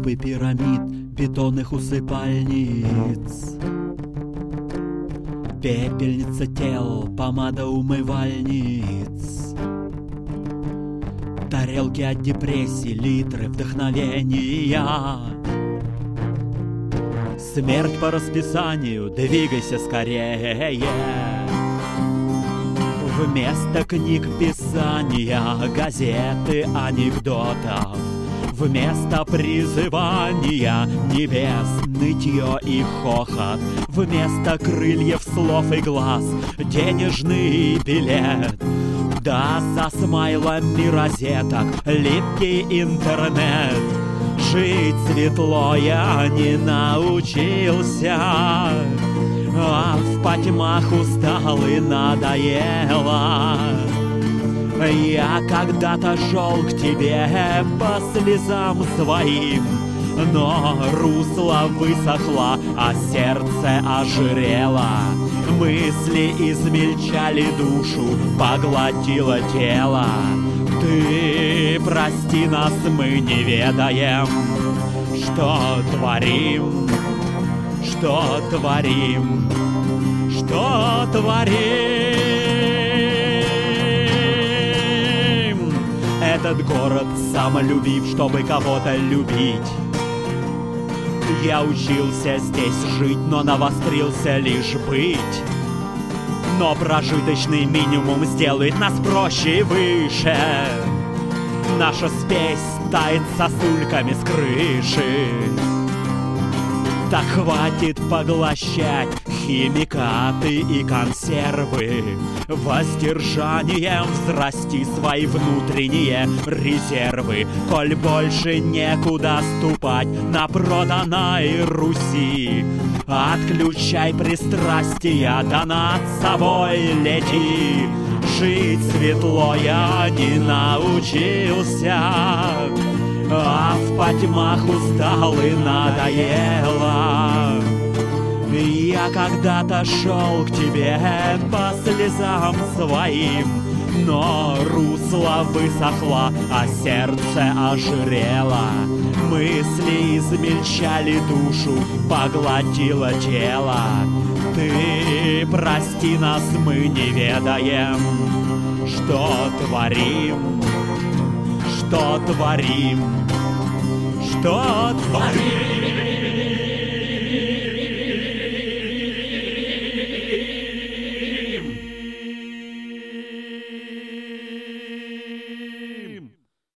изгибы пирамид, бетонных усыпальниц. Пепельница тел, помада умывальниц. Тарелки от депрессии, литры вдохновения. Смерть по расписанию, двигайся скорее. Вместо книг писания, газеты анекдотов. Вместо призывания небес, нытье и хохот. Вместо крыльев, слов и глаз, денежный билет. Да, со смайлами розеток, липкий интернет. Жить светло я не научился, а в потьмах устал и надоело. Я когда-то шел к тебе по слезам своим, но русло высохло, а сердце ожирело. Мысли измельчали душу, поглотило тело. Ты прости нас, мы не ведаем, что творим, что творим, что творим. Этот город самолюбив, чтобы кого-то любить. Я учился здесь жить, но навострился лишь быть. Но прожиточный минимум сделает нас проще и выше. Наша спесь тает сосульками с крыши. Так хватит поглощать химикаты и консервы. Воздержанием взрасти свои внутренние резервы. Коль больше некуда ступать на проданной Руси, отключай пристрастия, да над собой лети. Жить светло я не научился, а в потьмах устал и надоело. Я когда-то шел к тебе по слезам своим, но русло высохло, а сердце ожирело. Мысли измельчали душу, поглотило тело. Ты прости нас, мы не ведаем, что творим, что творим, что творим.